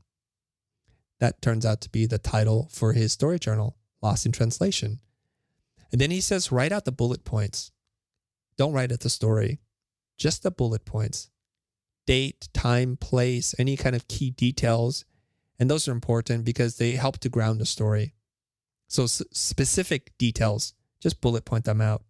Speaker 1: That turns out to be the title for his story journal, Lost in Translation. And then he says, write out the bullet points. Don't write out the story, just the bullet points. Date, time, place, any kind of key details. And those are important because they help to ground the story. So s- specific details, just bullet point them out.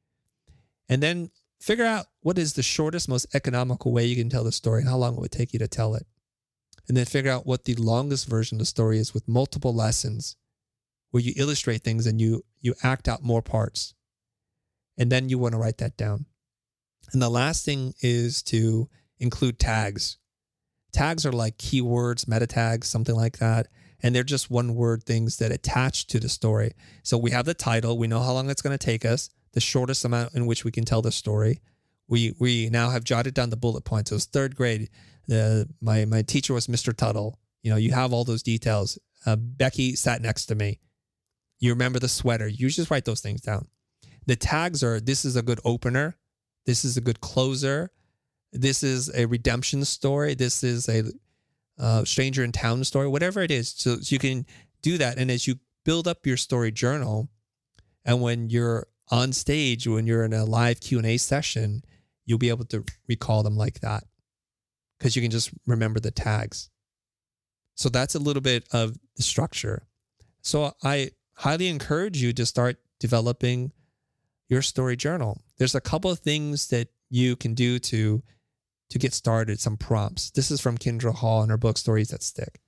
Speaker 1: And then figure out what is the shortest, most economical way you can tell the story and how long it would take you to tell it. And then figure out what the longest version of the story is with multiple lessons where you illustrate things and you, you act out more parts. And then you want to write that down. And the last thing is to include tags. Tags are like keywords, meta tags, something like that. And they're just one word things that attach to the story. So we have the title. We know how long it's going to take us, the shortest amount in which we can tell the story. We we now have jotted down the bullet points. So it's third grade. The, my, my teacher was Mister Tuttle. You know, you have all those details. Uh, Becky sat next to me. You remember the sweater. You just write those things down. The tags are, this is a good opener. This is a good closer. This is a redemption story. This is a uh, stranger in town story, whatever it is. So, so you can do that. And as you build up your story journal, and when you're on stage, when you're in a live Q and A session, you'll be able to recall them like that because you can just remember the tags. So that's a little bit of the structure. So I highly encourage you to start developing your story journal. There's a couple of things that you can do to to get started, some prompts. This is from Kendra Hall in her book, Stories That Stick.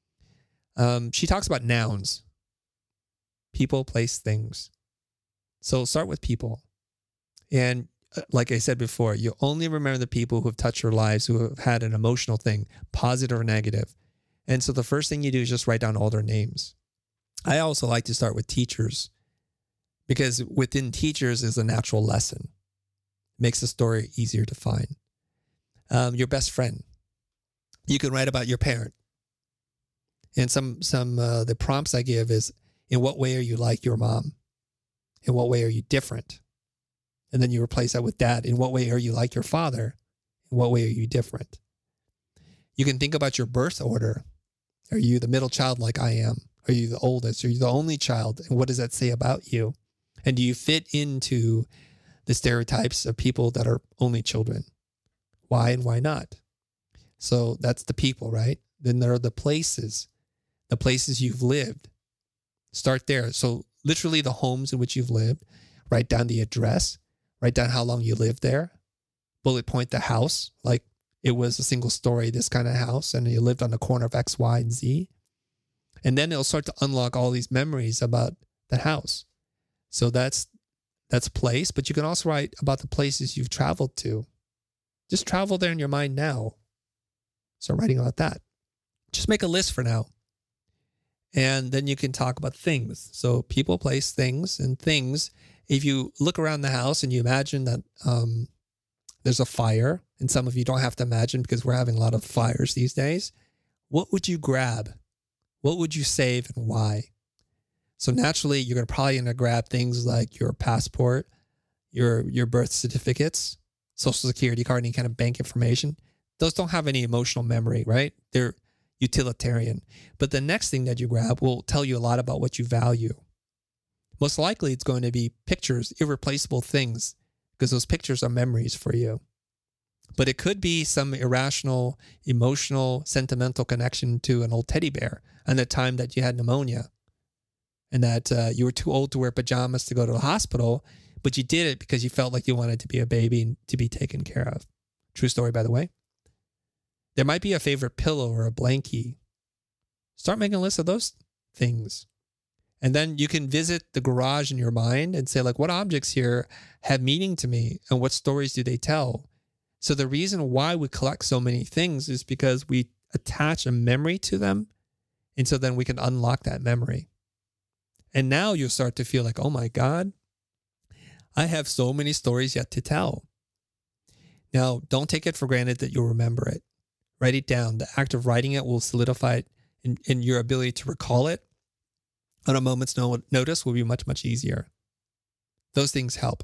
Speaker 1: Um, she talks about nouns. People, place, things. So start with people. And uh, like I said before, you only remember the people who have touched your lives, who have had an emotional thing, positive or negative. And so the first thing you do is just write down all their names. I also like to start with teachers because within teachers is a natural lesson. It makes the story easier to find. Um, your best friend. You can write about your parent. And some some uh, the prompts I give is, in what way are you like your mom? In what way are you different? And then you replace that with dad. In what way are you like your father? In what way are you different? You can think about your birth order. Are you the middle child like I am? Are you the oldest? Are you the only child? And what does that say about you? And do you fit into the stereotypes of people that are only children? Why and why not? So that's the people, right? Then there are the places, the places you've lived. Start there. So literally the homes in which you've lived. Write down the address. Write down how long you lived there. Bullet point the house, like it was a single story, this kind of house, and you lived on the corner of X, Y, and Z. And then it'll start to unlock all these memories about the house. So that's that's place, but you can also write about the places you've traveled to. Just travel there in your mind now. Start writing about that. Just make a list for now. And then you can talk about things. So people, place, things, and things. If you look around the house and you imagine that um, there's a fire, and some of you don't have to imagine because we're having a lot of fires these days, what would you grab? What would you save and why? So naturally, you're gonna probably gonna grab things like your passport, your your birth certificates, social security card, any kind of bank information. Those don't have any emotional memory, right? They're utilitarian. But the next thing that you grab will tell you a lot about what you value. Most likely, it's going to be pictures, irreplaceable things, because those pictures are memories for you. But it could be some irrational, emotional, sentimental connection to an old teddy bear and the time that you had pneumonia and that uh, you were too old to wear pajamas to go to the hospital, but you did it because you felt like you wanted to be a baby and to be taken care of. True story, by the way. There might be a favorite pillow or a blankie. Start making a list of those things. And then you can visit the garage in your mind and say, like, what objects here have meaning to me and what stories do they tell? So the reason why we collect so many things is because we attach a memory to them. And so then we can unlock that memory. And now you'll start to feel like, oh my God, I have so many stories yet to tell. Now, don't take it for granted that you'll remember it. Write it down. The act of writing it will solidify it, and, and your ability to recall it on a moment's no- notice will be much, much easier. Those things help.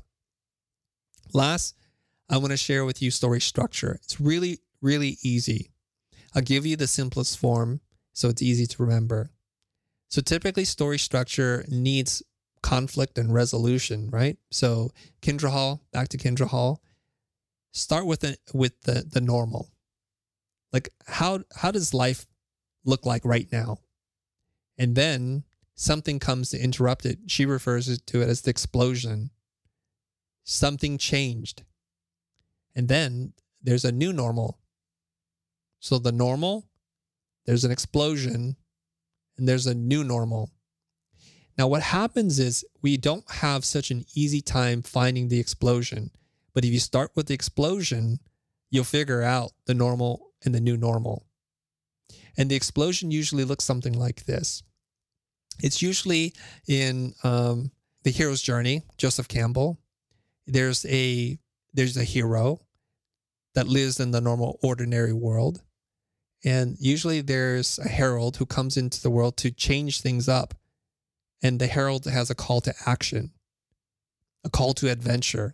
Speaker 1: Last, I want to share with you story structure. It's really, really easy. I'll give you the simplest form so it's easy to remember. So typically story structure needs conflict and resolution, right? So Kindra Hall, back to Kindra Hall. Start with the, with the, the normal. Like how, how does life look like right now? And then something comes to interrupt it. She refers to it as the explosion. Something changed. And then there's a new normal. So the normal, there's an explosion, and there's a new normal. Now what happens is we don't have such an easy time finding the explosion. But if you start with the explosion, you'll figure out the normal and the new normal. And the explosion usually looks something like this. It's usually in um, The Hero's Journey, Joseph Campbell. There's a there's a hero that lives in the normal, ordinary world. And usually there's a herald who comes into the world to change things up. And the herald has a call to action, a call to adventure.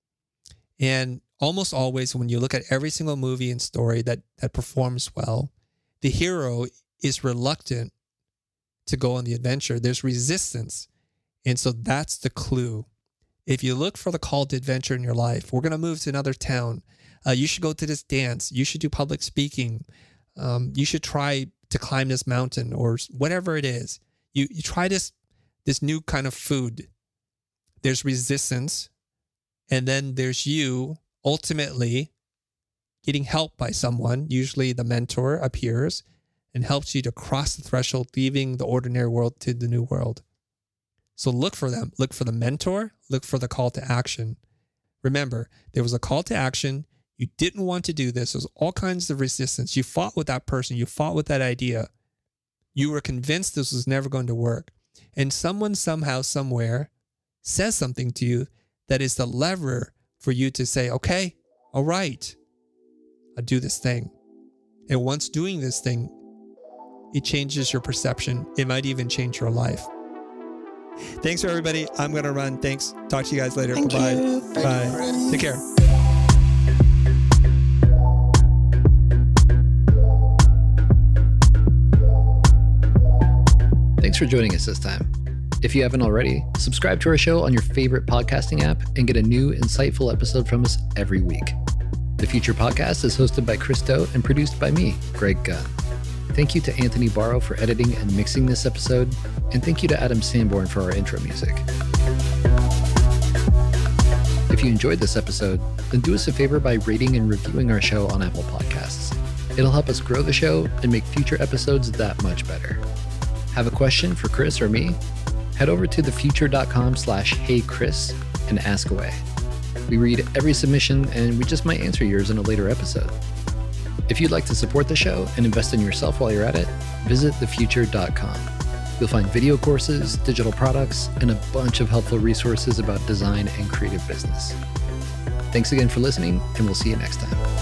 Speaker 1: And almost always when you look at every single movie and story that, that performs well, the hero is reluctant to go on the adventure. There's resistance. And so that's the clue. If you look for the call to adventure in your life, we're going to move to another town. Uh, you should go to this dance. You should do public speaking. Um, you should try to climb this mountain or whatever it is. You you try this this new kind of food. There's resistance. And then there's you ultimately getting help by someone. Usually the mentor appears and helps you to cross the threshold, leaving the ordinary world to the new world. So look for them. Look for the mentor. Look for the call to action. Remember, there was a call to action. You didn't want to do this. There was all kinds of resistance. You fought with that person. You fought with that idea. You were convinced this was never going to work. And someone somehow, somewhere says something to you that is the lever for you to say, okay, all right, I'll do this thing. And once doing this thing, it changes your perception. It might even change your life. Thanks for everybody. I'm going to run. Thanks. Talk to you guys later.
Speaker 2: Thank
Speaker 1: Bye-bye.
Speaker 2: you.
Speaker 1: Bye. Take care.
Speaker 3: Thanks for joining us this time. If you haven't already, subscribe to our show on your favorite podcasting app and get a new, insightful episode from us every week. The Future Podcast is hosted by Chris Do and produced by me, Greg Gunn. Thank you to Anthony Barrow for editing and mixing this episode, and thank you to Adam Sanborn for our intro music. If you enjoyed this episode, then do us a favor by rating and reviewing our show on Apple Podcasts. It'll help us grow the show and make future episodes that much better. Have a question for Chris or me? Head over to thefuture.com slash heychris and ask away. We read every submission and we just might answer yours in a later episode. If you'd like to support the show and invest in yourself while you're at it, visit the future dot com. You'll find video courses, digital products, and a bunch of helpful resources about design and creative business. Thanks again for listening, and we'll see you next time.